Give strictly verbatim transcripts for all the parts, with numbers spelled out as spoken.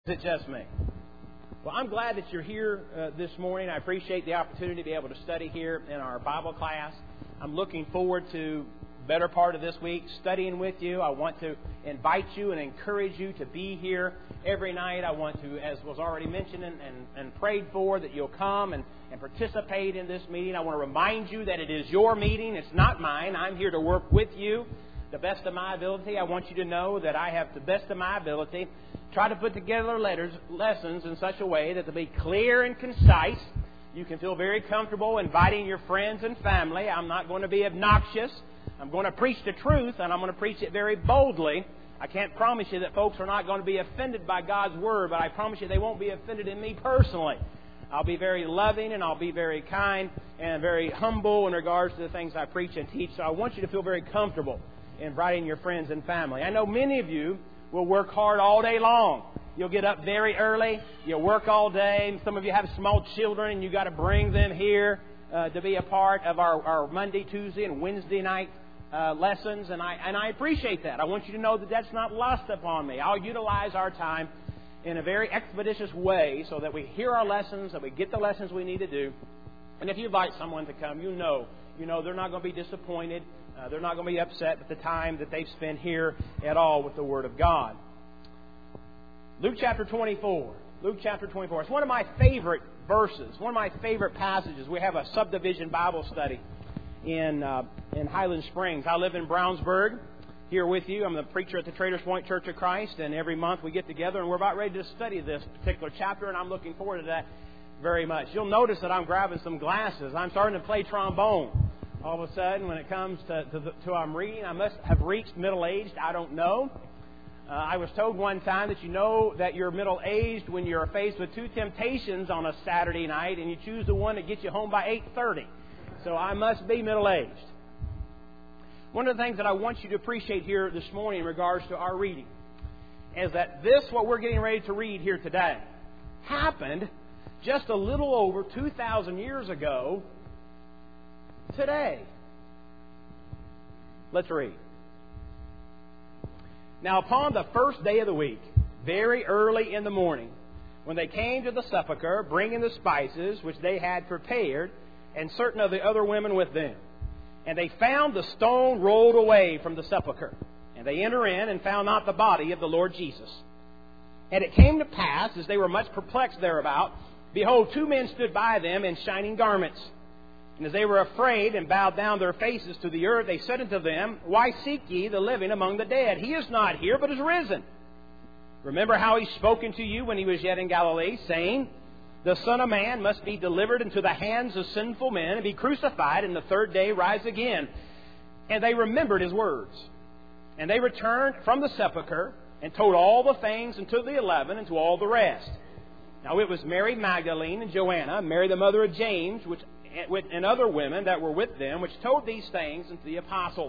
Is it just me? Well, I'm glad that you're here uh, this morning. I appreciate the opportunity to be able to study here in our Bible class. I'm looking forward to the better part of this week studying with you. I want to invite you and encourage you to be here every night. I want to, as was already mentioned and, and, and prayed for, that you'll come and, and participate in this meeting. I want to remind you that it is your meeting. It's not mine. I'm here to work with you the best of my ability. I want you to know that I have the best of my ability try to put together letters, lessons in such a way that they'll be clear and concise. You can feel very comfortable inviting your friends and family. I'm not going to be obnoxious. I'm going to preach the truth, and I'm going to preach it very boldly. I can't promise you that folks are not going to be offended by God's Word, but I promise you they won't be offended in me personally. I'll be very loving, and I'll be very kind and very humble in regards to the things I preach and teach. So I want you to feel very comfortable inviting your friends and family. I know many of you will work hard all day long. You'll get up very early. You'll work all day. Some of you have small children, and you've got to bring them here uh, to be a part of our, our Monday, Tuesday, and Wednesday night uh, lessons. And I and I appreciate that. I want you to know that that's not lost upon me. I'll utilize our time in a very expeditious way so that we hear our lessons, that we get the lessons we need to do. And if you invite someone to come, you know, you know they're not going to be disappointed. Uh, they're not going to be upset with the time that they've spent here at all with the Word of God. Luke chapter twenty-four. Luke chapter twenty-four. It's one of my favorite verses, one of my favorite passages. We have a subdivision Bible study in uh, in Highland Springs. I live in Brownsburg, here with you. I'm the preacher at the Traders Point Church of Christ, and every month we get together, and we're about ready to study this particular chapter, and I'm looking forward to that very much. You'll notice that I'm grabbing some glasses. I'm starting to play trombone. All of a sudden, when it comes to, to, the, to I'm reading, I must have reached middle-aged. I don't know. Uh, I was told one time that you know that you're middle-aged when you're faced with two temptations on a Saturday night, and you choose the one that gets you home by eight thirty. So I must be middle-aged. One of the things that I want you to appreciate here this morning in regards to our reading is that this, what we're getting ready to read here today, happened just a little over two thousand years ago today. Let's read. Now, upon the first day of the week, very early in the morning, when they came to the sepulchre, bringing the spices which they had prepared, and certain of the other women with them, and they found the stone rolled away from the sepulchre, and they enter in and found not the body of the Lord Jesus. And it came to pass, as they were much perplexed thereabout, behold, two men stood by them in shining garments. And as they were afraid and bowed down their faces to the earth, they said unto them, Why seek ye the living among the dead? He is not here, but is risen. Remember how he spoke unto you when he was yet in Galilee, saying, The Son of Man must be delivered into the hands of sinful men, and be crucified, and the third day rise again. And they remembered his words. And they returned from the sepulchre, and told all the things unto the eleven, and to all the rest. Now it was Mary Magdalene and Joanna, Mary the mother of James, which and other women that were with them, which told these things unto the apostles.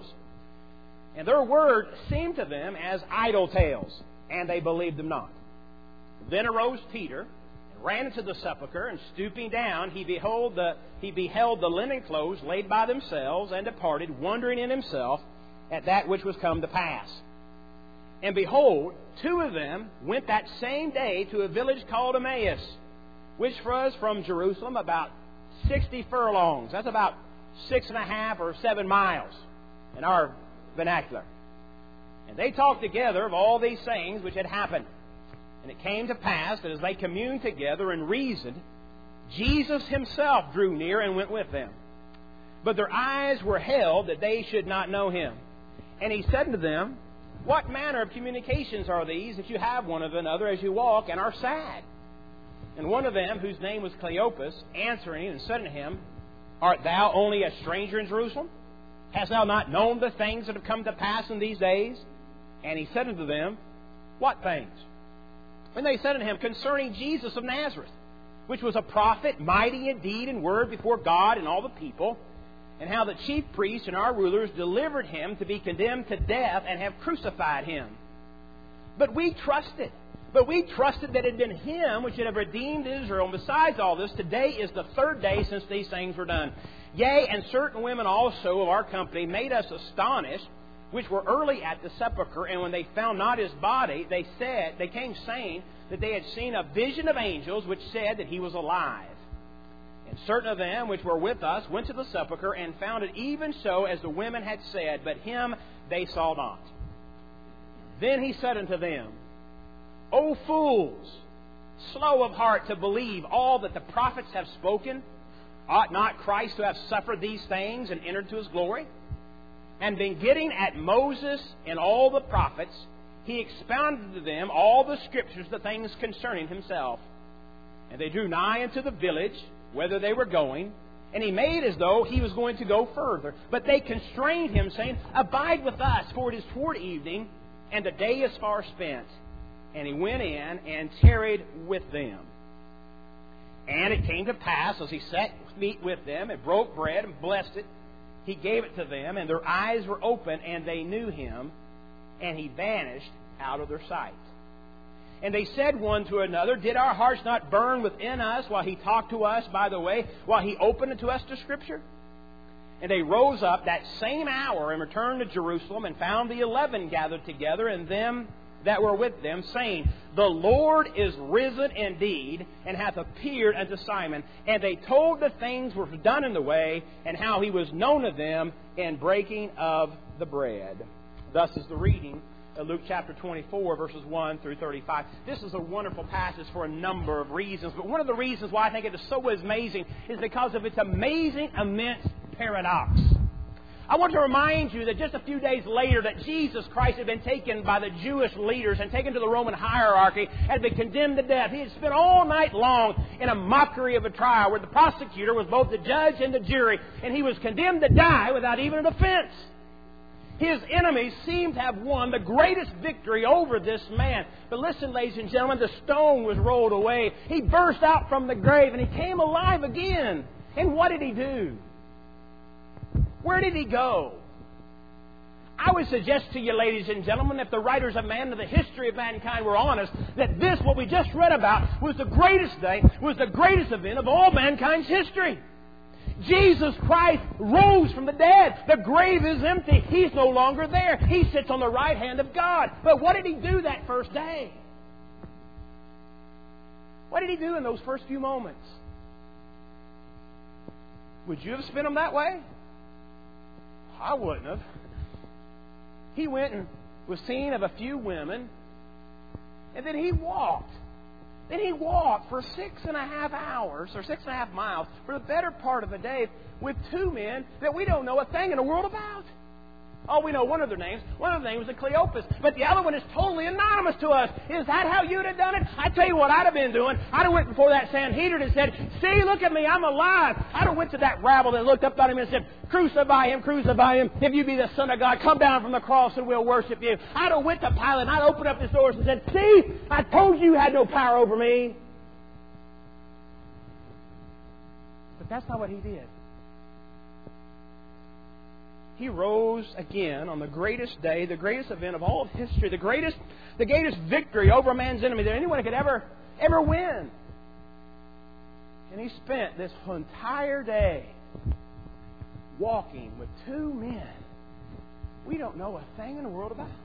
And their word seemed to them as idle tales, and they believed them not. Then arose Peter, and ran into the sepulchre, and stooping down, he beheld the, he beheld the linen clothes laid by themselves, and departed, wondering in himself at that which was come to pass. And behold, two of them went that same day to a village called Emmaus, which was from Jerusalem about sixty furlongs. That's about six and a half or seven miles in our vernacular. And they talked together of all these things which had happened. And it came to pass that as they communed together and reasoned, Jesus himself drew near and went with them. But their eyes were held that they should not know him. And he said to them, What manner of communications are these that you have one of another as you walk and are sad? And one of them, whose name was Cleopas, answering and said unto him, Art thou only a stranger in Jerusalem? Hast thou not known the things that have come to pass in these days? And he said unto them, What things? And they said unto him, Concerning Jesus of Nazareth, which was a prophet, mighty in deed and word before God and all the people, and how the chief priests and our rulers delivered him to be condemned to death and have crucified him. But we trusted. But we trusted that it had been him which should have redeemed Israel. And besides all this, today is the third day since these things were done. Yea, and certain women also of our company made us astonished, which were early at the sepulchre. And when they found not his body, they said, they came saying, that they had seen a vision of angels which said that he was alive. And certain of them which were with us went to the sepulchre and found it even so as the women had said, but him they saw not. Then he said unto them, O fools, slow of heart to believe all that the prophets have spoken, ought not Christ to have suffered these things and entered to his glory? And being getting at Moses and all the prophets, he expounded to them all the Scriptures, the things concerning himself. And they drew nigh unto the village, whither they were going, and he made as though he was going to go further. But they constrained him, saying, Abide with us, for it is toward evening, and the day is far spent. And he went in and tarried with them. And it came to pass, as he sat meat with them, and broke bread, and blessed it, he gave it to them, and their eyes were open, and they knew him, and he vanished out of their sight. And they said one to another, Did our hearts not burn within us while he talked to us by the way, while he opened to us the Scripture? And they rose up that same hour and returned to Jerusalem, and found the eleven gathered together, and them that were with them, saying, The Lord is risen indeed, and hath appeared unto Simon. And they told the things which were done in the way, and how he was known of them in breaking of the bread. Thus is the reading of Luke chapter twenty-four, verses one through thirty-five. This is a wonderful passage for a number of reasons. But one of the reasons why I think it is so amazing is because of its amazing, immense paradox. I want to remind you that just a few days later that Jesus Christ had been taken by the Jewish leaders and taken to the Roman hierarchy, had been condemned to death. He had spent all night long in a mockery of a trial where the prosecutor was both the judge and the jury, and he was condemned to die without even a defense. His enemies seemed to have won the greatest victory over this man. But listen, ladies and gentlemen, the stone was rolled away. He burst out from the grave and he came alive again. And what did he do? Where did he go? I would suggest to you, ladies and gentlemen, if the writers of man of the history of mankind were honest, that this, what we just read about, was the greatest day, was the greatest event of all mankind's history. Jesus Christ rose from the dead. The grave is empty. He's no longer there. He sits on the right hand of God. But what did he do that first day? What did he do in those first few moments? Would you have spent them that way? I wouldn't have. He went and was seen of a few women, and then he walked. Then he walked for six and a half hours, or six and a half miles, for the better part of a day with two men that we don't know a thing in the world about. Oh, we know one of their names. One of their names was Cleopas. But the other one is totally anonymous to us. Is that how you'd have done it? I tell you what I'd have been doing. I'd have went before that Sanhedrin and said, See, look at me, I'm alive. I'd have went to that rabble that looked up at him and said, Crucify him, crucify him. If you be the Son of God, come down from the cross and we'll worship you. I'd have went to Pilate and I'd opened up his doors and said, See, I told you you had no power over me. But that's not what he did. He rose again on the greatest day, the greatest event of all of history, the greatest, the greatest victory over a man's enemy that anyone could ever, ever win. And he spent this entire day walking with two men we don't know a thing in the world about.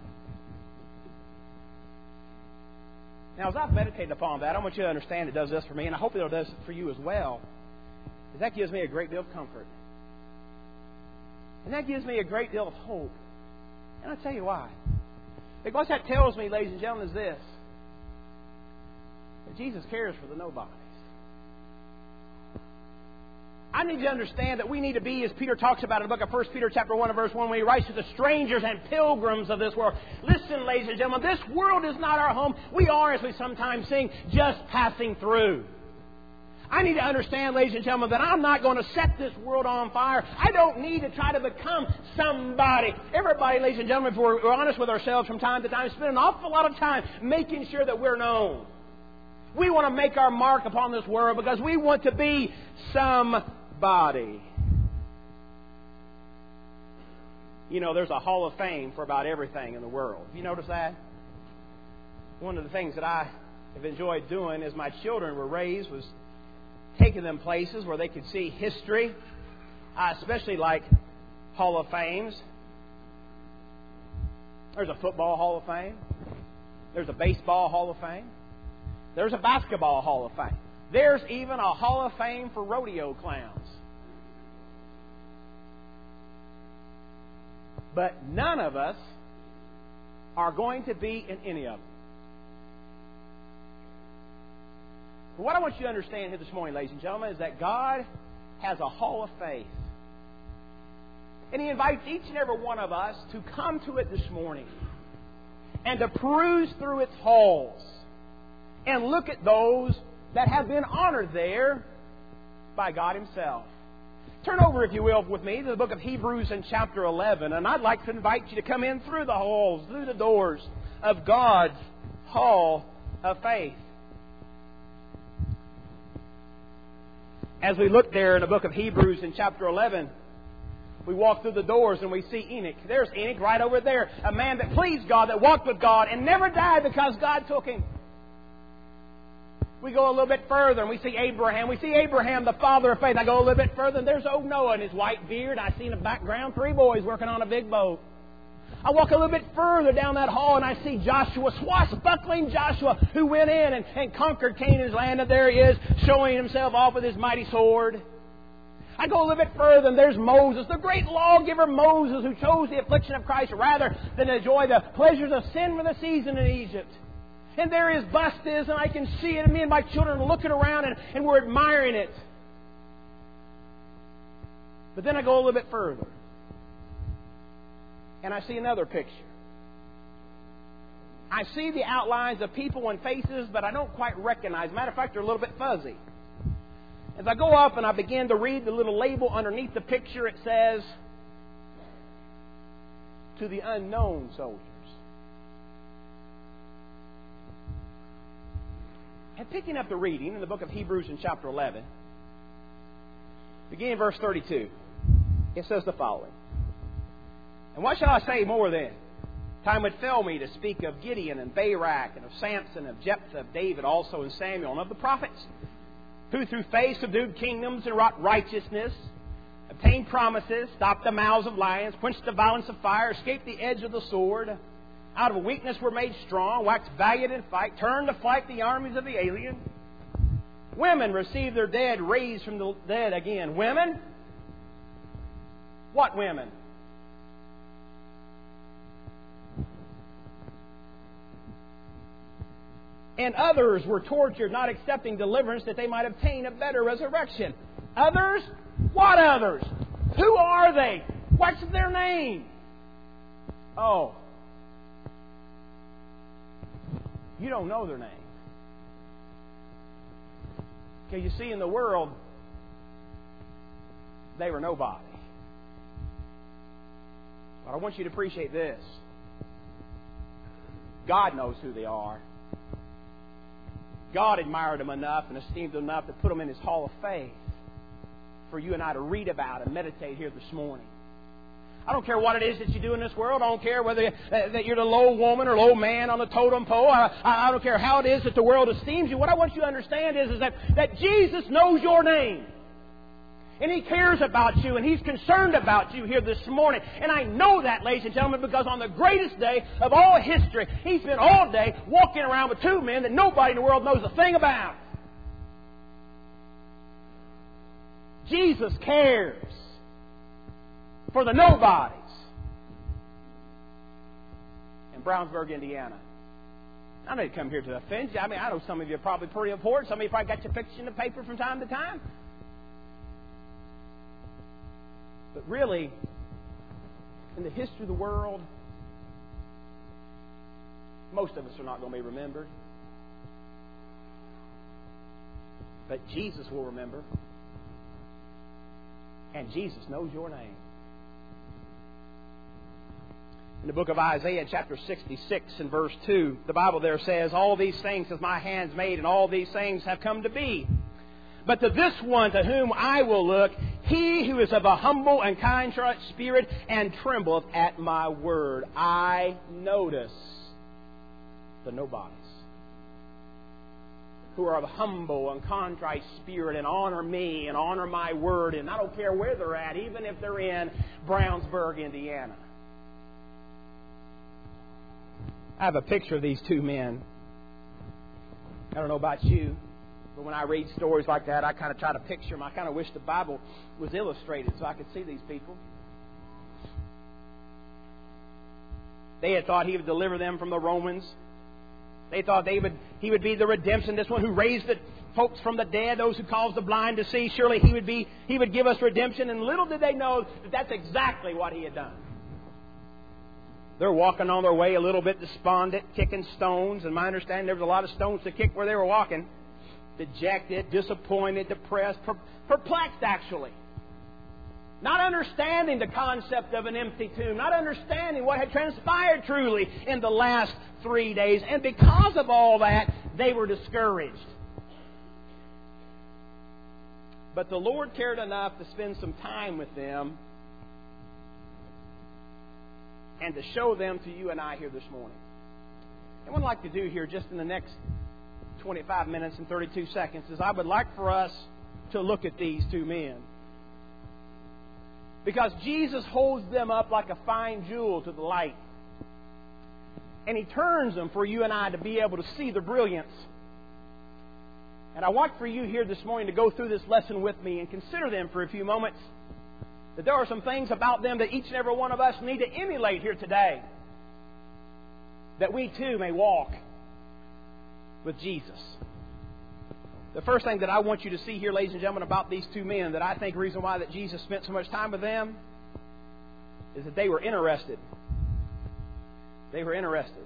Now, as I've meditated upon that, I want you to understand it does this for me, and I hope it does it for you as well. Is that gives me a great deal of comfort. And that gives me a great deal of hope. And I'll tell you why. Because that tells me, ladies and gentlemen, is this. That Jesus cares for the nobodies. I need to understand that we need to be, as Peter talks about in the book of First Peter chapter one and verse one, when he writes to the strangers and pilgrims of this world. Listen, ladies and gentlemen, this world is not our home. We are, as we sometimes sing, just passing through. I need to understand, ladies and gentlemen, that I'm not going to set this world on fire. I don't need to try to become somebody. Everybody, ladies and gentlemen, if we're honest with ourselves from time to time, spend an awful lot of time making sure that we're known. We want to make our mark upon this world because we want to be somebody. You know, there's a hall of fame for about everything in the world. Have you noticed that? One of the things that I have enjoyed doing as my children were raised was taking them places where they could see history. I especially like Hall of Fames. There's a football Hall of Fame. There's a baseball Hall of Fame. There's a basketball Hall of Fame. There's even a Hall of Fame for rodeo clowns. But none of us are going to be in any of them. But what I want you to understand here this morning, ladies and gentlemen, is that God has a Hall of Faith. And He invites each and every one of us to come to it this morning and to peruse through its halls and look at those that have been honored there by God Himself. Turn over, if you will, with me to the book of Hebrews in chapter eleven, and I'd like to invite you to come in through the halls, through the doors of God's Hall of Faith. As we look there in the book of Hebrews in chapter eleven, we walk through the doors and we see Enoch. There's Enoch right over there, a man that pleased God, that walked with God, and never died because God took him. We go a little bit further and we see Abraham. We see Abraham, the father of faith. I go a little bit further and there's old Noah and his white beard. I see in the background three boys working on a big boat. I walk a little bit further down that hall and I see Joshua, swashbuckling Joshua, who went in and, and conquered Canaan's land. And there he is, showing himself off with his mighty sword. I go a little bit further and there's Moses, the great lawgiver Moses, who chose the affliction of Christ rather than enjoy the pleasures of sin for the season in Egypt. And there his bust is, and I can see it, and me and my children are looking around and, and we're admiring it. But then I go a little bit further, and I see another picture. I see the outlines of people and faces, but I don't quite recognize. Matter of fact, they're a little bit fuzzy. As I go up and I begin to read the little label underneath the picture, it says, "To the unknown soldiers." And picking up the reading in the book of Hebrews in chapter eleven, beginning in verse thirty-two, it says the following. "And what shall I say more then? Time would fail me to speak of Gideon and Barak and of Samson, of Jephthah, of David also, and Samuel, and of the prophets, who through faith subdued kingdoms and wrought righteousness, obtained promises, stopped the mouths of lions, quenched the violence of fire, escaped the edge of the sword. Out of weakness were made strong, waxed valiant in fight, turned to flight the armies of the alien. Women received their dead raised from the dead again." Women? What women? "And others were tortured, not accepting deliverance, that they might obtain a better resurrection." Others? What others? Who are they? What's their name? Oh. You don't know their name. Because you see, in the world, they were nobody. But I want you to appreciate this. God knows who they are. God admired them enough and esteemed them enough to put them in His Hall of Faith for you and I to read about and meditate here this morning. I don't care what it is that you do in this world. I don't care whether uh, that you're the low woman or low man on the totem pole. I, I, I don't care how it is that the world esteems you. What I want you to understand is, is that, that Jesus knows your name. And He cares about you, and He's concerned about you here this morning. And I know that, ladies and gentlemen, because on the greatest day of all history, He spent all day walking around with two men that nobody in the world knows a thing about. Jesus cares for the nobodies in Brownsburg, Indiana. I didn't come here to offend you. I mean, I know some of you are probably pretty important. Some of you probably got your picture in the paper from time to time. But really, in the history of the world, most of us are not going to be remembered. But Jesus will remember. And Jesus knows your name. In the book of Isaiah, chapter sixty-six and verse two, the Bible there says, "All these things has my hands made, and all these things have come to be. But to this one to whom I will look, he who is of a humble and contrite spirit and trembleth at my word." I notice the nobodies who are of a humble and contrite spirit and honor me and honor my word. And I don't care where they're at, even if they're in Brownsburg, Indiana. I have a picture of these two men. I don't know about you, but when I read stories like that, I kind of try to picture them. I kind of wish the Bible was illustrated so I could see these people. They had thought He would deliver them from the Romans. They thought they would, He would be the redemption, this one who raised the folks from the dead, those who caused the blind to see. Surely He would be, He would give us redemption. And little did they know that that's exactly what He had done. They're walking on their way a little bit despondent, kicking stones. And my understanding, there was a lot of stones to kick where they were walking. Dejected, disappointed, depressed, perplexed actually. Not understanding the concept of an empty tomb. Not understanding what had transpired truly in the last three days. And because of all that, they were discouraged. But the Lord cared enough to spend some time with them and to show them to you and I here this morning. And what I'd like to do here just in the next twenty-five minutes and thirty-two seconds is I would like for us to look at these two men. Because Jesus holds them up like a fine jewel to the light. And He turns them for you and I to be able to see the brilliance. And I want for you here this morning to go through this lesson with me and consider them for a few moments. That there are some things about them that each and every one of us need to emulate here today. That we too may walk with Jesus. The first thing that I want you to see here, ladies and gentlemen, about these two men, that I think the reason why that Jesus spent so much time with them is that they were interested. They were interested.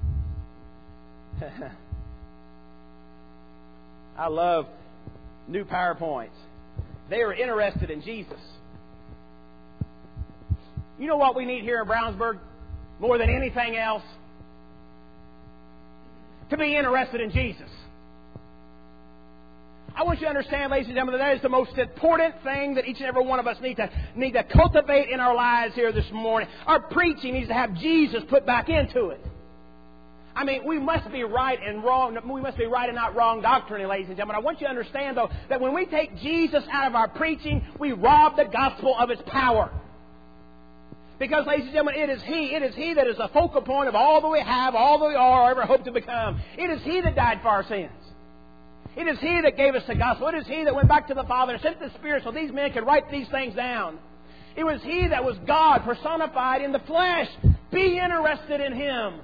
I love new PowerPoints. They were interested in Jesus. You know what we need here in Brownsburg more than anything else? To be interested in Jesus. I want you to understand, ladies and gentlemen, that that is the most important thing that each and every one of us need to need to cultivate in our lives here this morning. Our preaching needs to have Jesus put back into it. I mean, we must be right and wrong. We must be right and not wrong doctrinally, ladies and gentlemen. I want you to understand, though, that when we take Jesus out of our preaching, we rob the gospel of its power. Because, ladies and gentlemen, it is He. It is He that is the focal point of all that we have, all that we are, or ever hope to become. It is He that died for our sins. It is He that gave us the gospel. It is He that went back to the Father and sent the Spirit so these men could write these things down. It was He that was God personified in the flesh. Be interested in Him.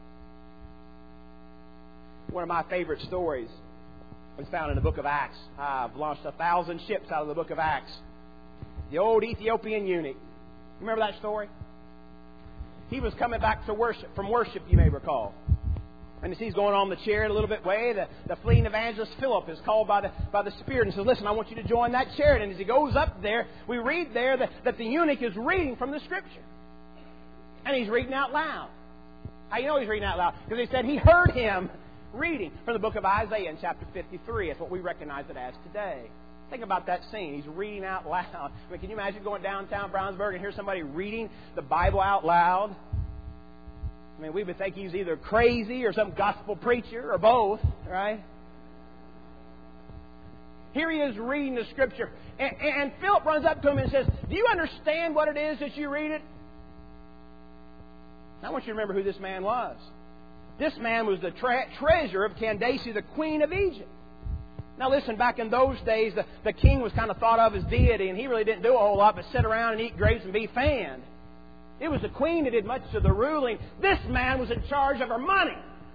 One of my favorite stories was found in the book of Acts. I've launched a thousand ships out of the book of Acts. The old Ethiopian eunuch. Remember that story? He was coming back to worship, from worship, you may recall. And as he's going on the chariot a little bit way, the, the fleeing evangelist Philip is called by the, by the Spirit and says, listen, I want you to join that chariot. And as he goes up there, we read there that, that the eunuch is reading from the Scripture. And he's reading out loud. How do you know he's reading out loud? Because he said he heard him reading from the book of Isaiah in chapter fifty-three. That's what we recognize it as today. Think about that scene. He's reading out loud. I mean, can you imagine going downtown Brownsburg and hear somebody reading the Bible out loud? I mean, we would think he's either crazy or some gospel preacher or both, right? Here he is reading the Scripture. And, and Philip runs up to him and says, do you understand what it is that you read it? I want you to remember who this man was. This man was the tre- treasurer of Candace, the queen of Egypt. Now listen, back in those days, the, the king was kind of thought of as deity, and he really didn't do a whole lot but sit around and eat grapes and be fanned. It was the queen that did much of the ruling. This man was in charge of her money.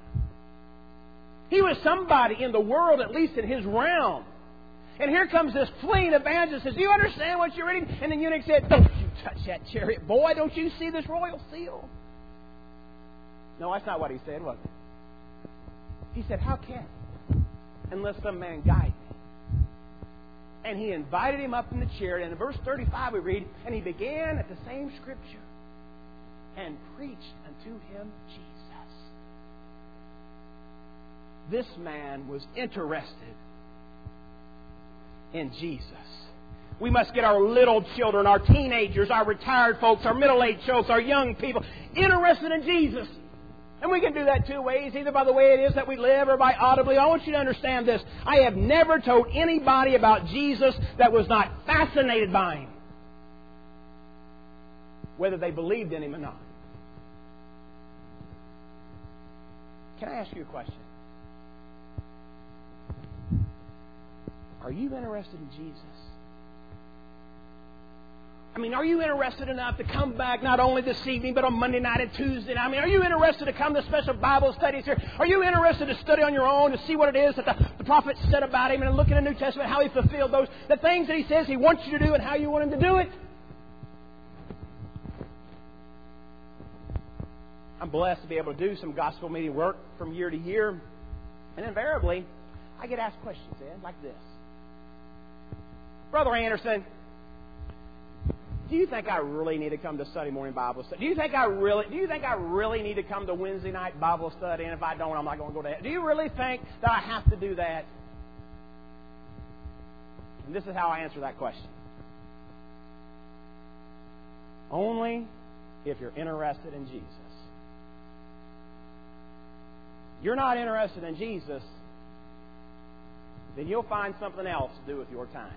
He was somebody in the world, at least in his realm. And here comes this fleeing evangelist and says, do you understand what you're reading? And the eunuch said, don't you touch that chariot, boy. Don't you see this royal seal? No, that's not what he said, was it? He said, how can I? Unless some man guide me. And he invited him up in the chariot. And in verse thirty-five we read, and he began at the same Scripture and preached unto him Jesus. This man was interested in Jesus. We must get our little children, our teenagers, our retired folks, our middle-aged folks, our young people interested in Jesus. And we can do that two ways, either by the way it is that we live or by audibly. I want you to understand this. I have never told anybody about Jesus that was not fascinated by Him, whether they believed in Him or not. Can I ask you a question? Are you interested in Jesus? I mean, are you interested enough to come back not only this evening, but on Monday night and Tuesday night? I mean, are you interested to come to special Bible studies here? Are you interested to study on your own to see what it is that the, the prophet said about Him and look in the New Testament, how He fulfilled those, the things that He says He wants you to do and how you want Him to do it? I'm blessed to be able to do some gospel meeting work from year to year. And invariably, I get asked questions, Ed, like this. Brother Anderson, do you think I really need to come to Sunday morning Bible study? Do you think I really do you think I really need to come to Wednesday night Bible study? And if I don't, I'm not going to go to that. Do you really think that I have to do that? And this is how I answer that question. Only if you're interested in Jesus. You're not interested in Jesus, then you'll find something else to do with your time.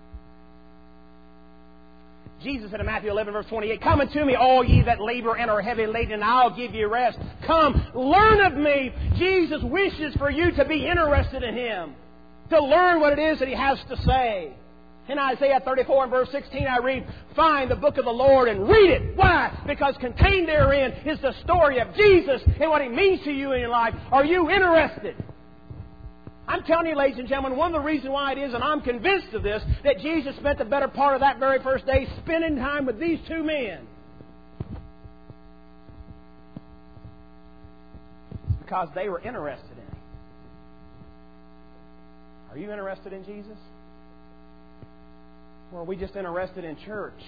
Jesus said in Matthew eleven, verse twenty-eight, "Come unto me, all ye that labor and are heavy laden, and I'll give you rest. Come, learn of me." Jesus wishes for you to be interested in Him, to learn what it is that He has to say. In Isaiah thirty-four and verse sixteen, I read, "Find the book of the Lord and read it." Why? Because contained therein is the story of Jesus and what He means to you in your life. Are you interested? I'm telling you, ladies and gentlemen, one of the reasons why it is, and I'm convinced of this, that Jesus spent the better part of that very first day spending time with these two men. It's because they were interested in Him. Are you interested in Jesus? Or are we just interested in church?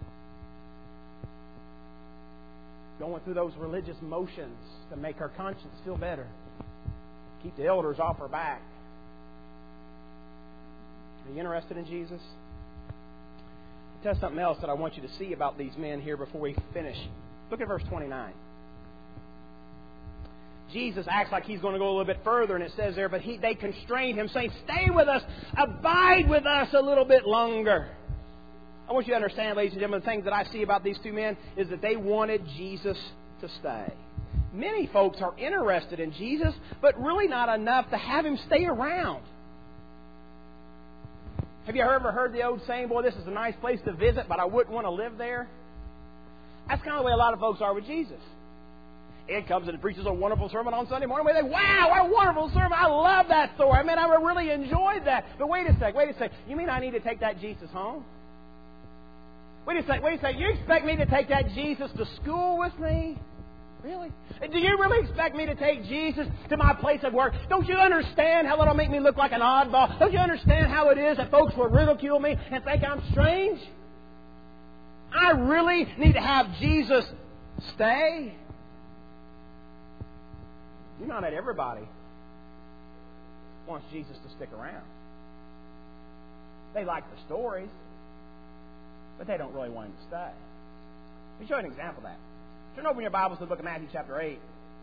Going through those religious motions to make our conscience feel better. Keep the elders off our back. Are you interested in Jesus? I'll tell you something else that I want you to see about these men here before we finish. Look at verse twenty-nine. Jesus acts like He's going to go a little bit further, and it says there, but he, they constrained Him, saying, "Stay with us, abide with us a little bit longer." I want you to understand, ladies and gentlemen, the things that I see about these two men is that they wanted Jesus to stay. Many folks are interested in Jesus, but really not enough to have Him stay around. Have you ever heard the old saying, "Boy, this is a nice place to visit, but I wouldn't want to live there"? That's kind of the way a lot of folks are with Jesus. Ed comes and preaches a wonderful sermon on Sunday morning. We think, "Wow, what a wonderful sermon. I love that story. I mean, I really enjoyed that." But wait a sec, wait a sec. You mean I need to take that Jesus home? Wait a sec, wait a sec. You expect me to take that Jesus to school with me? Really? Do you really expect me to take Jesus to my place of work? Don't you understand how that'll make me look like an oddball? Don't you understand how it is that folks will ridicule me and think I'm strange? I really need to have Jesus stay. You know that everybody wants Jesus to stick around. They like the stories, but they don't really want Him to stay. Let me show you an example of that. Turn over your Bibles to the book of Matthew chapter eight.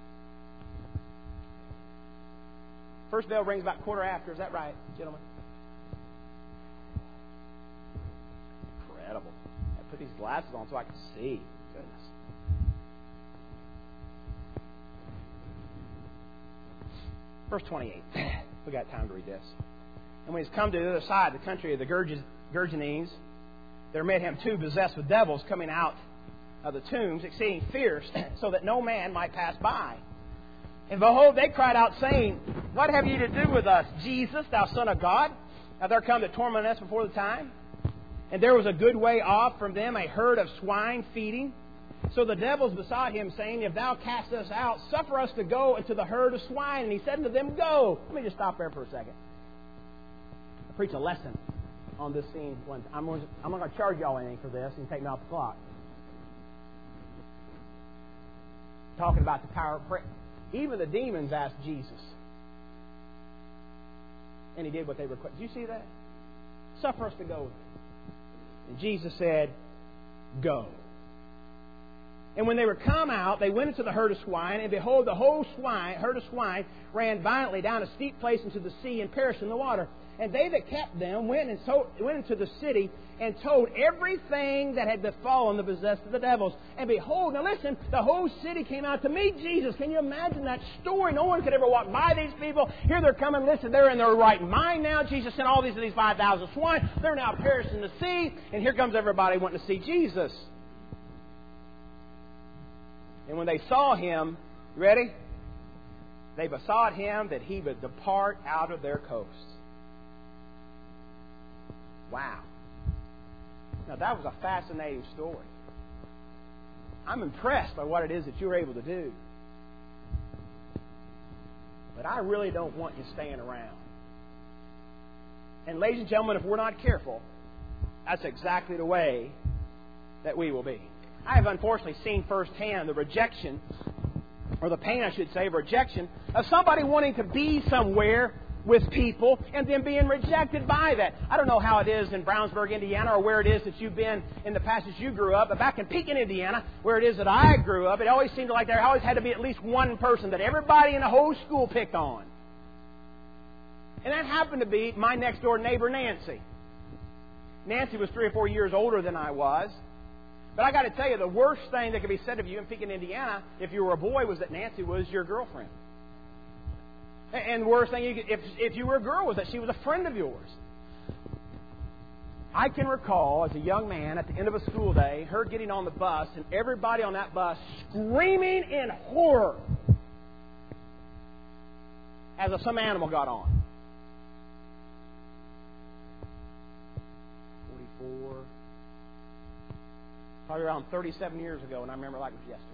First bell rings about quarter after. Is that right, gentlemen? Incredible. I put these glasses on so I can see. Goodness. Verse twenty-eight. We got time to read this. "And when He's come to the other side, the country of the Gergesenes, there met Him two possessed with devils coming out of the tombs, exceeding fierce, so that no man might pass by. And behold, they cried out, saying, What have you to do with us, Jesus, thou Son of God? Have thou come to torment us before the time? And there was a good way off from them a herd of swine feeding. So the devils besought Him, saying, If thou cast us out, suffer us to go into the herd of swine. And He said unto them, Go. Let me just stop there for a second. I preach a lesson on this scene. I'm going to, I'm not going to charge y'all anything for this and take me off the clock. Talking about the power of prayer. Even the demons asked Jesus. And He did what they requested. Did you see that? Suffer us to go. And Jesus said, Go. And when they were come out, they went into the herd of swine, and behold, the whole swine, herd of swine ran violently down a steep place into the sea and perished in the water. And they that kept them went and told, went into the city and told everything that had befallen the possessed of the devils. And behold, now listen, the whole city came out to meet Jesus. Can you imagine that story? No one could ever walk by these people. Here they're coming. Listen, they're in their right mind now. Jesus sent all these of these five thousand swine. They're now perishing in the sea. And here comes everybody wanting to see Jesus. And when they saw Him, you ready? They besought Him that He would depart out of their coast. Wow. Now that was a fascinating story. I'm impressed by what it is that you were able to do. But I really don't want you staying around. And ladies and gentlemen, if we're not careful, that's exactly the way that we will be. I have unfortunately seen firsthand the rejection, or the pain, I should say, of rejection of somebody wanting to be somewhere with people and then being rejected by that. I don't know how it is in Brownsburg, Indiana, or where it is that you've been in the past as you grew up, but back in Pekin, Indiana, where it is that I grew up, it always seemed like there always had to be at least one person that everybody in the whole school picked on. And that happened to be my next door neighbor, Nancy. Nancy was three or four years older than I was. But I got to tell you, the worst thing that could be said of you in Pekin, Indiana, if you were a boy, was that Nancy was your girlfriend. And the worst thing, you could, if if you were a girl, was that she was a friend of yours. I can recall, as a young man, at the end of a school day, her getting on the bus, and everybody on that bus screaming in horror as if some animal got on. forty-four Probably around thirty-seven years ago, and I remember like it was yesterday.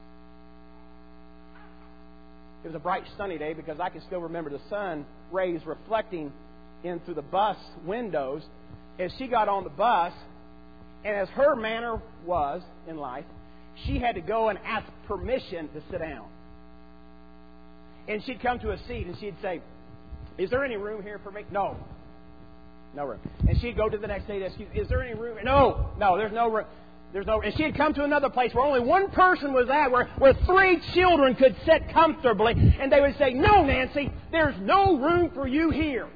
It was a bright, sunny day because I can still remember the sun rays reflecting in through the bus windows as she got on the bus. And as her manner was in life, she had to go and ask permission to sit down. And she'd come to a seat and she'd say, "Is there any room here for me?" "No. No room." And she'd go to the next day and ask, "Is there any room?" "No. No, there's no room." There's no, and she had come to another place where only one person was at, where, where three children could sit comfortably. And they would say, "No, Nancy, there's no room for you here."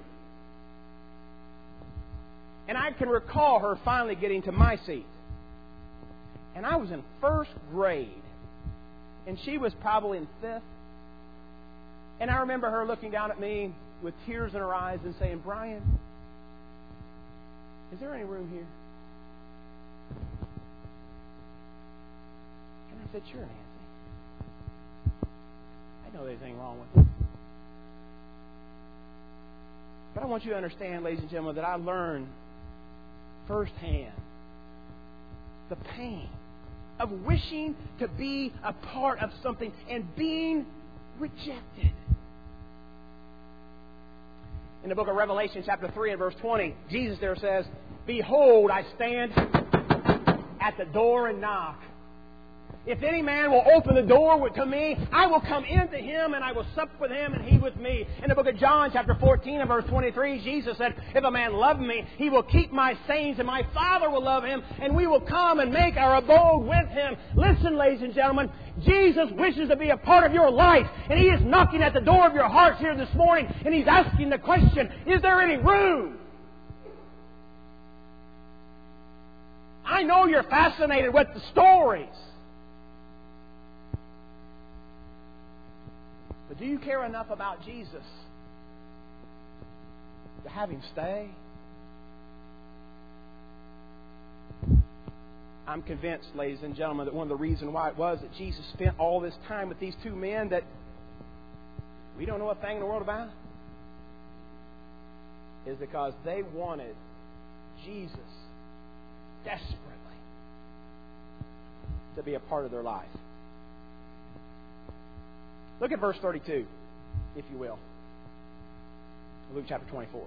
And I can recall her finally getting to my seat. And I was in first grade. And she was probably in fifth. And I remember her looking down at me with tears in her eyes and saying, "Brian, is there any room here?" I said, "Sure, Nancy. I know there's anything wrong with it." But I want you to understand, ladies and gentlemen, that I learned firsthand the pain of wishing to be a part of something and being rejected. In the book of Revelation, chapter three and verse twenty, Jesus there says, "Behold, I stand at the door and knock. If any man will open the door to me, I will come into him and I will sup with him and he with me." In the book of John, chapter fourteen and verse twenty-three, Jesus said, "If a man love me, he will keep my sayings, and my Father will love him, and we will come and make our abode with him." Listen, ladies and gentlemen, Jesus wishes to be a part of your life, and He is knocking at the door of your hearts here this morning, and He's asking the question, is there any room? I know you're fascinated with the stories. But do you care enough about Jesus to have Him stay? I'm convinced, ladies and gentlemen, that one of the reasons why it was that Jesus spent all this time with these two men that we don't know a thing in the world about is because they wanted Jesus desperately to be a part of their life. Look at verse thirty-two, if you will. Luke chapter twenty-four.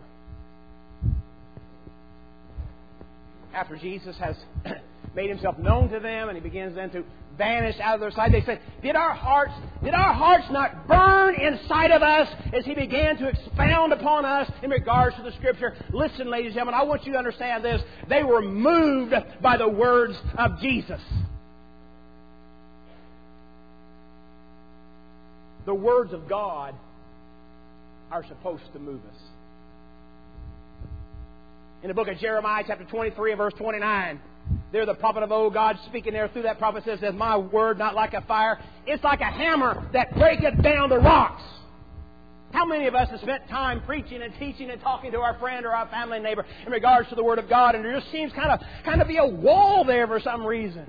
After Jesus has made Himself known to them and He begins then to vanish out of their sight, they say, Did our hearts, did our hearts not burn inside of us as He began to expound upon us in regards to the Scripture? Listen, ladies and gentlemen, I want you to understand this. They were moved by the words of Jesus. The words of God are supposed to move us. In the book of Jeremiah, chapter twenty-three and verse twenty-nine, there the prophet of old, God speaking there through that prophet says, "Is my word not like a fire? It's like a hammer that breaketh down the rocks." How many of us have spent time preaching and teaching and talking to our friend or our family and neighbor in regards to the Word of God, and there just seems kind of kind of be a wall there for some reason?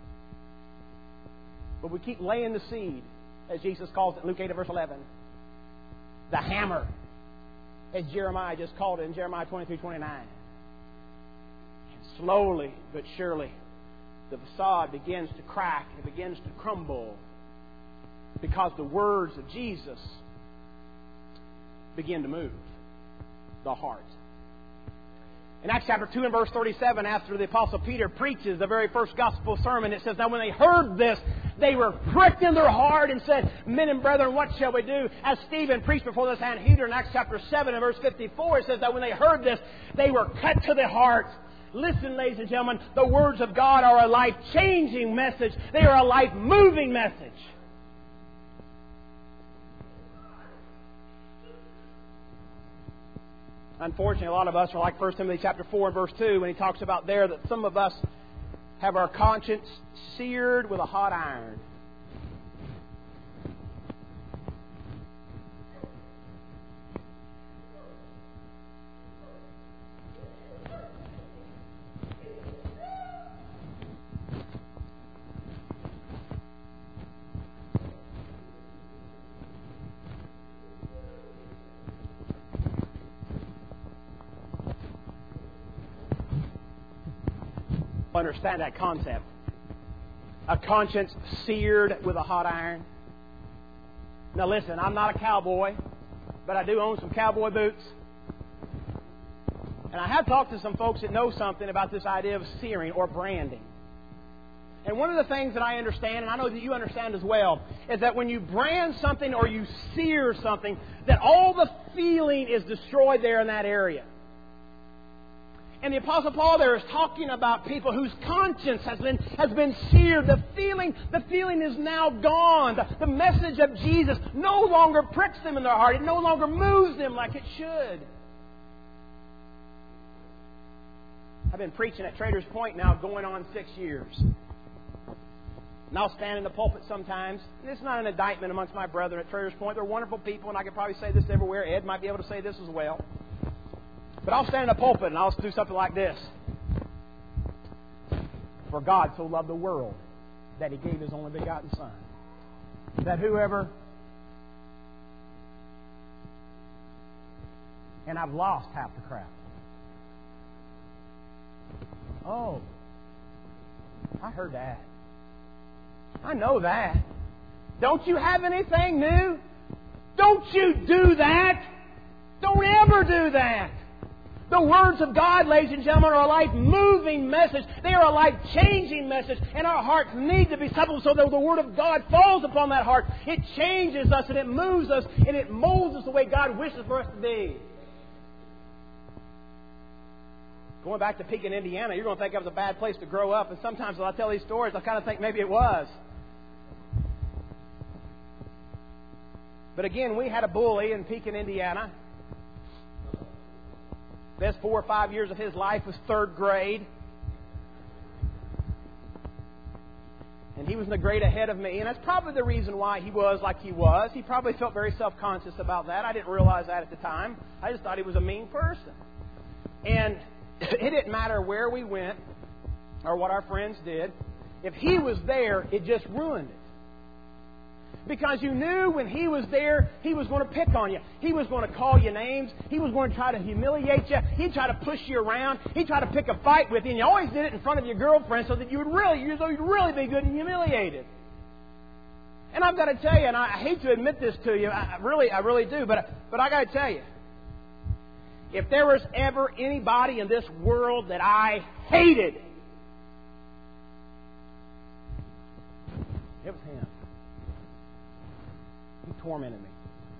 But we keep laying the seed, as Jesus calls it, Luke eight, verse eleven. The hammer, as Jeremiah just called it in Jeremiah twenty-three, twenty-nine. And slowly but surely, the facade begins to crack, it begins to crumble, because the words of Jesus begin to move the heart. In Acts chapter two and verse thirty-seven, after the Apostle Peter preaches the very first gospel sermon, it says, "Now when they heard this, they were pricked in their heart and said, 'Men and brethren, what shall we do?' As Stephen preached before the Sanhedrin in Acts chapter seven and verse fifty-four, it says that when they heard this, they were cut to the heart." Listen, ladies and gentlemen, the words of God are a life-changing message. They are a life-moving message. Unfortunately, a lot of us are like First Timothy chapter four and verse two, when he talks about there that some of us have our conscience seared with a hot iron. Understand that concept. A conscience seared with a hot iron. Now listen, I'm not a cowboy, but I do own some cowboy boots. And I have talked to some folks that know something about this idea of searing or branding. And one of the things that I understand, and I know that you understand as well, is that when you brand something or you sear something, that all the feeling is destroyed there in that area. And the Apostle Paul there is talking about people whose conscience has been has been seared. The feeling, the feeling is now gone. The, the message of Jesus no longer pricks them in their heart. It no longer moves them like it should. I've been preaching at Traders Point now going on six years. And I'll stand in the pulpit sometimes. And it's not an indictment amongst my brethren at Traders Point. They're wonderful people, and I could probably say this everywhere. Ed might be able to say this as well. But I'll stand in the pulpit and I'll do something like this. "For God so loved the world that He gave His only begotten Son, that whoever..." And I've lost half the crowd. Oh, I heard that. I know that. Don't you have anything new? Don't you do that. Don't ever do that. The words of God, ladies and gentlemen, are a life-moving message. They are a life-changing message. And our hearts need to be supple so that the Word of God falls upon that heart. It changes us and it moves us and it molds us the way God wishes for us to be. Going back to Pekin, Indiana, you're going to think that was a bad place to grow up. And sometimes when I tell these stories, I kind of think maybe it was. But again, we had a bully in Pekin, Indiana. Best four or five years of his life was third grade. And he was in the grade ahead of me. And that's probably the reason why he was like he was. He probably felt very self-conscious about that. I didn't realize that at the time. I just thought he was a mean person. And it didn't matter where we went or what our friends did. If he was there, it just ruined it. Because you knew when he was there, he was going to pick on you. He was going to call you names. He was going to try to humiliate you. He'd try to push you around. He'd try to pick a fight with you. And you always did it in front of your girlfriend so that you would really, you'd really be good and humiliated. And I've got to tell you, and I hate to admit this to you, I really, I really do, but but I got to tell you, if there was ever anybody in this world that I hated, it was him. He tormented me.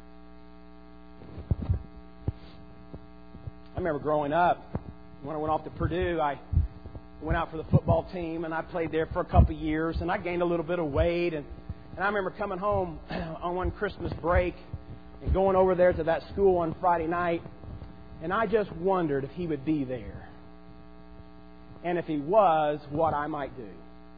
I remember growing up, when I went off to Purdue, I went out for the football team, and I played there for a couple of years, and I gained a little bit of weight. And, and I remember coming home on one Christmas break and going over there to that school on Friday night, and I just wondered if He would be there. And if He was, what I might do.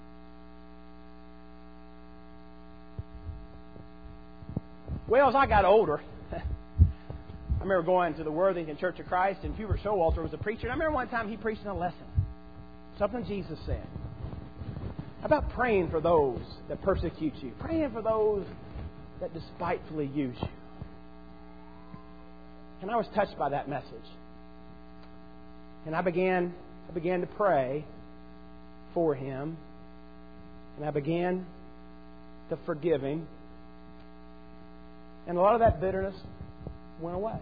Well, as I got older, I remember going to the Worthington Church of Christ, and Hubert Showalter was a preacher. And I remember one time he preached a lesson, something Jesus said, about praying for those that persecute you, praying for those that despitefully use you. And I was touched by that message. And I began, I began to pray for him, and I began to forgive him. And a lot of that bitterness went away.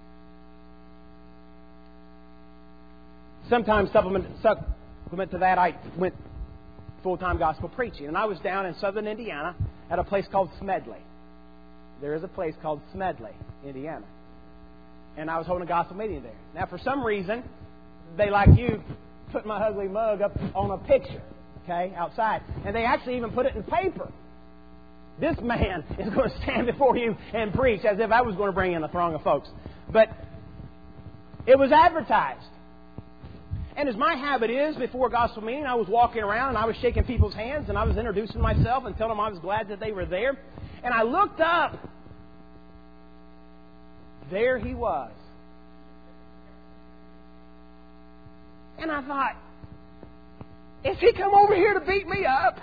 Sometimes supplement, supplement to that, I went full-time gospel preaching. And I was down in southern Indiana at a place called Smedley. There is a place called Smedley, Indiana. And I was holding a gospel meeting there. Now, for some reason, they, like you, put my ugly mug up on a picture, okay, outside. And they actually even put it in paper. This man is going to stand before you and preach, as if I was going to bring in a throng of folks. But it was advertised. And as my habit is, before a gospel meeting, I was walking around and I was shaking people's hands and I was introducing myself and telling them I was glad that they were there. And I looked up. There he was. And I thought, if he come over here to beat me up,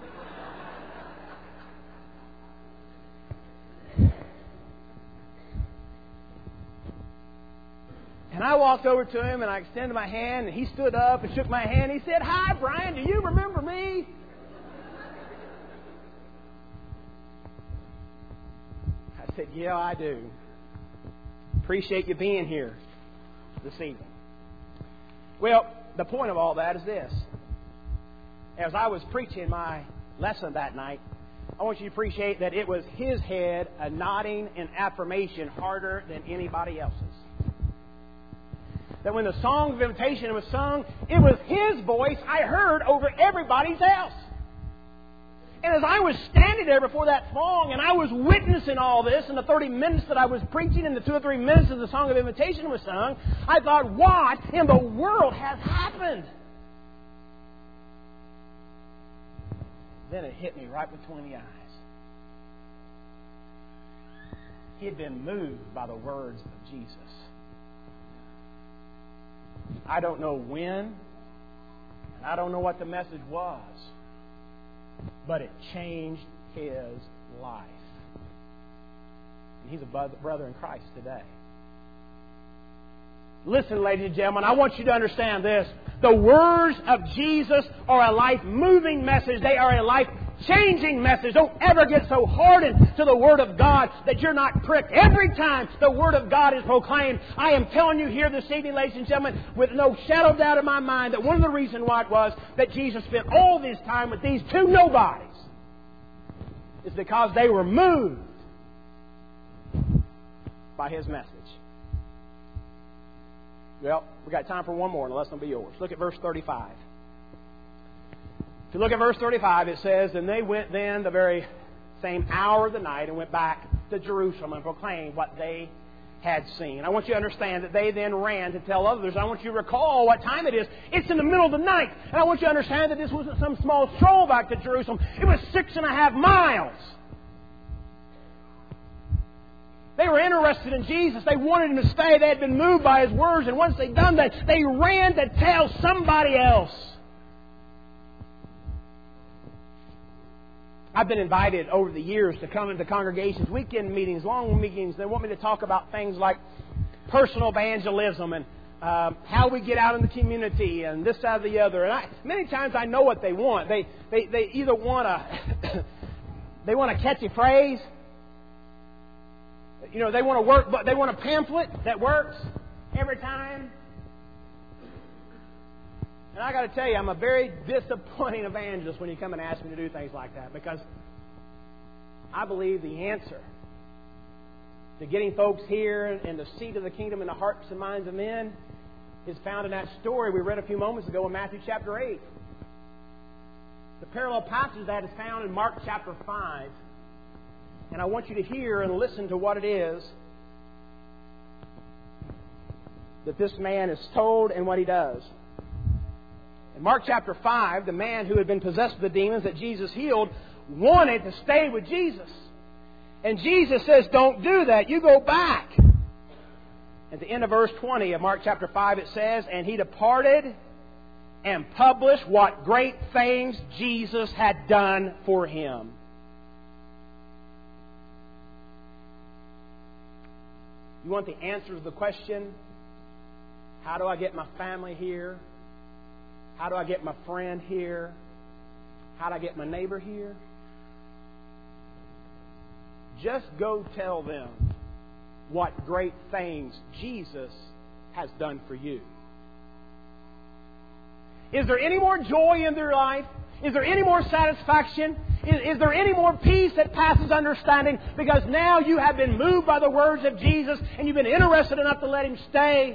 and I walked over to him and I extended my hand and he stood up and shook my hand. He said, "Hi, Brian, do you remember me?" I said, "Yeah, I do. Appreciate you being here this evening." Well, the point of all that is this. As I was preaching my lesson that night, I want you to appreciate that it was his head a nodding in affirmation harder than anybody else's. That when the song of invitation was sung, it was his voice I heard over everybody's else. And as I was standing there before that song and I was witnessing all this in the thirty minutes that I was preaching and the two or three minutes that the song of invitation was sung, I thought, what in the world has happened? Then it hit me right between the eyes. He had been moved by the words of Jesus. I don't know when, and I don't know what the message was, but it changed his life. And he's a brother in Christ today. Listen, ladies and gentlemen, I want you to understand this. The words of Jesus are a life-moving message. They are a life-changing message. Don't ever get so hardened to the Word of God that you're not pricked. Every time the Word of God is proclaimed, I am telling you here this evening, ladies and gentlemen, with no shadow of doubt in my mind, that one of the reasons why it was that Jesus spent all this time with these two nobodies is because they were moved by His message. Well, we've got time for one more, and the lesson will be yours. Look at verse thirty-five. If you look at verse thirty-five, it says, "And they went then the very same hour of the night and went back to Jerusalem and proclaimed what they had seen." I want you to understand that they then ran to tell others. I want you to recall what time it is. It's in the middle of the night. And I want you to understand that this wasn't some small stroll back to Jerusalem. It was six and a half miles. They were interested in Jesus. They wanted Him to stay. They had been moved by His words. And once they'd done that, they ran to tell somebody else. I've been invited over the years to come into congregations, weekend meetings, long meetings. They want me to talk about things like personal evangelism and uh, how we get out in the community and this, that, or the other. And I, many times I know what they want. They they, they either want a they want a catchy phrase. You know, they want to work, but they want a pamphlet that works every time. And I got to tell you, I'm a very disappointing evangelist when you come and ask me to do things like that, because I believe the answer to getting folks here and the seed of the kingdom in the hearts and minds of men is found in that story we read a few moments ago in Matthew chapter eight. The parallel passage that is found in Mark chapter five. And I want you to hear and listen to what it is that this man is told and what he does. In Mark chapter five, the man who had been possessed with the demons that Jesus healed wanted to stay with Jesus. And Jesus says, don't do that. You go back. At the end of verse twenty of Mark chapter five, it says, and he departed and published what great things Jesus had done for him. You want the answer to the question, how do I get my family here? How do I get my friend here? How do I get my neighbor here? Just go tell them what great things Jesus has done for you. Is there any more joy in their life? Is there any more satisfaction? Is, is there any more peace that passes understanding? Because now you have been moved by the words of Jesus and you've been interested enough to let Him stay.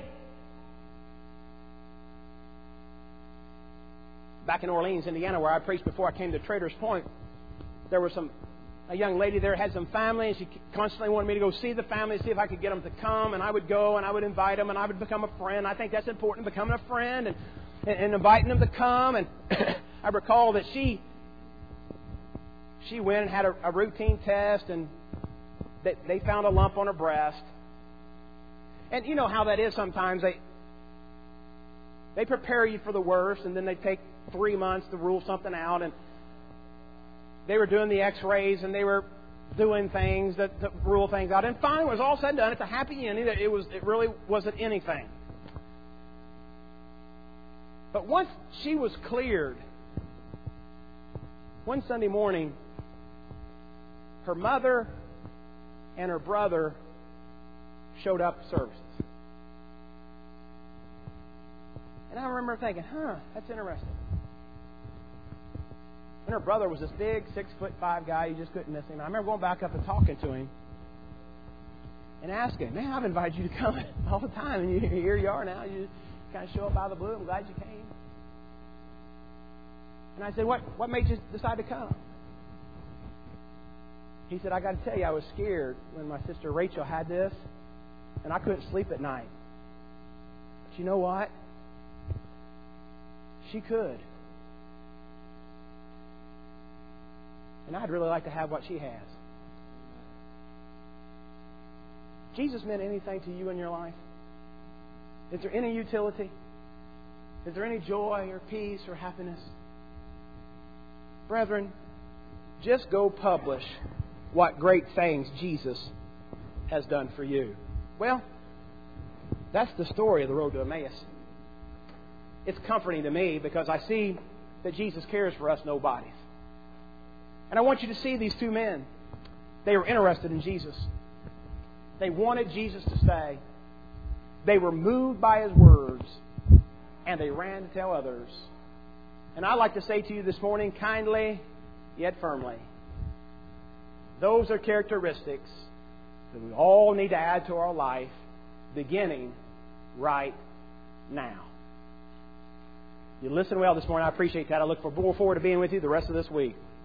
Back in Orleans, Indiana, where I preached before I came to Traders Point, there was some a young lady there had some family, and she constantly wanted me to go see the family, see if I could get them to come, and I would go, and I would invite them, and I would become a friend. I think that's important, becoming a friend and, and, and inviting them to come. And I recall that she she went and had a, a routine test, and they, they found a lump on her breast. And you know how that is sometimes. They they prepare you for the worst, and then they take three months to rule something out, and they were doing the x-rays and they were doing things that, that rule things out. And finally, when it was all said and done, it's a happy ending. It was it really wasn't anything. But once she was cleared, one Sunday morning, her mother and her brother showed up at services. And I remember thinking, huh, that's interesting. And her brother was this big, six foot five guy. You just couldn't miss him. I remember going back up and talking to him and asking, man, I've invited you to come all the time. And you, here you are now. You just kind of show up out of the blue. I'm glad you came. And I said, what, what made you decide to come? He said, I got to tell you, I was scared when my sister Rachel had this, and I couldn't sleep at night. But you know what? She could. And I'd really like to have what she has. Jesus meant anything to you in your life? Is there any utility? Is there any joy or peace or happiness? Brethren, just go publish what great things Jesus has done for you. Well, that's the story of the road to Emmaus. It's comforting to me because I see that Jesus cares for us nobodies. And I want you to see these two men. They were interested in Jesus. They wanted Jesus to stay. They were moved by His words. And they ran to tell others. And I'd like to say to you this morning, kindly yet firmly, those are characteristics that we all need to add to our life, beginning right now. You listen well this morning. I appreciate that. I look forward to being with you the rest of this week.